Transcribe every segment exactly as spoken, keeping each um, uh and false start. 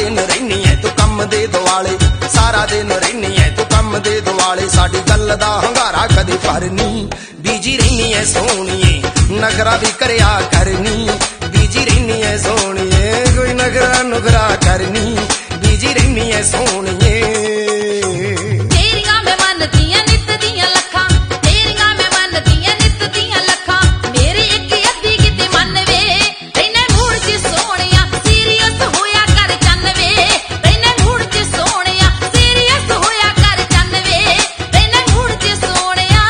दिन रहनी है तू कम दे दुआले, सारा दिन रहनी है तू कम दे दुआले, साडी गल दा हंगारा कदी भरनी, बीजी रहनी है सोहणीए नखरा भी करया करनी, बीजी रहनी है सोहणीए कोई नखरा नुखरा करनी, बीजी रहनी है सोहणीए। तेरियां मैं मनदियां नित दियां लखां, तेरियां मैं मनदियां नित दियां लखां, मेरी एक अद्धी किते मन वे, रहने मूड च सोहणिया सीरियस होया कर चन्न वे, रहने मूड च सोहणिया सीरियस होया कर चन्न वे, रहने मूड च सोहणिया।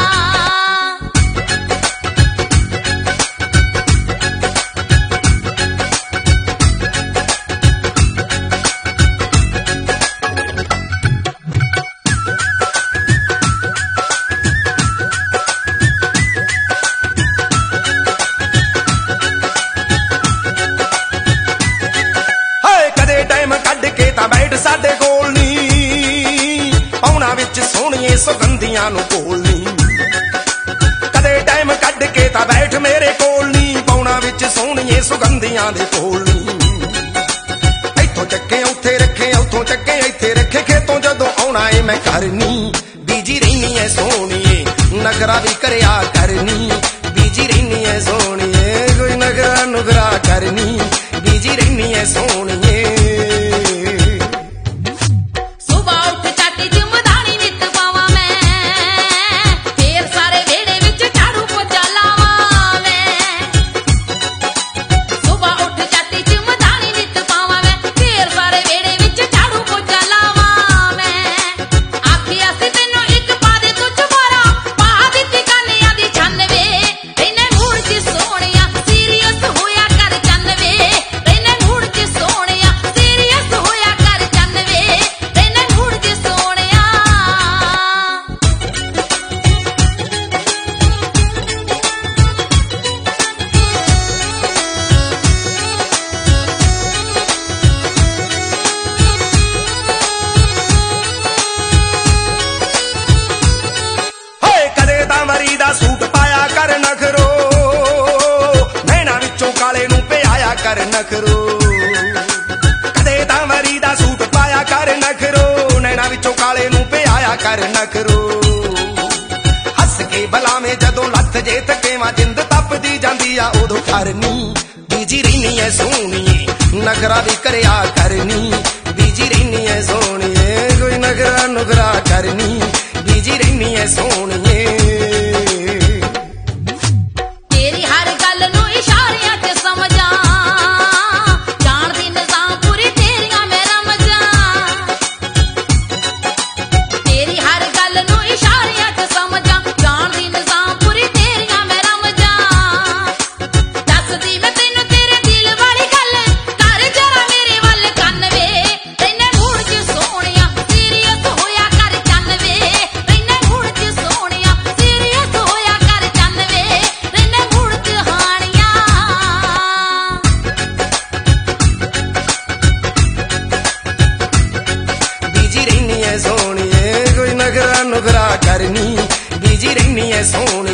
साडे कोल नी पौना विच सोहणीए सुगंधियां नूं कोलनी, कदे टाइम कढ के तां बैठ मेरे कोल नी, पौना विच सोहणीए सुगंधियां दे कोलनी, इत्थों चक्के उत्थे रखे उत्थों चक्के इत्थे रखे, खेतों जदों आउणा ए मैं करनी, बीजी रहनी है सोहणीए नखरा भी करया करनी, बीजी रहनी है सोहणीए कोई नखरा नुखरा करनी, बीजी रहनी है सोहणीए। सूट पाया कर नखरो नैना विचों काले नूं पियाया कर नखरो, कदे तां वरी दा सूट पाया कर नखरो नैना विचों काले नूं पियाया कर नखरो, हस के बलावे जदों लथ जे तकेवा जिंद तपदी जांदी आ उदों करनी, बीजी रहनी है सोहणीए नखरा भी करया करनी, बीजी रहनी है सोहणीए कोई नखरा नुखरा करनी, बीजी रहनी है सोहणीए। सोहणीए कोई नखरा नुखरा करनी, बीजी रहनी है सोहणी।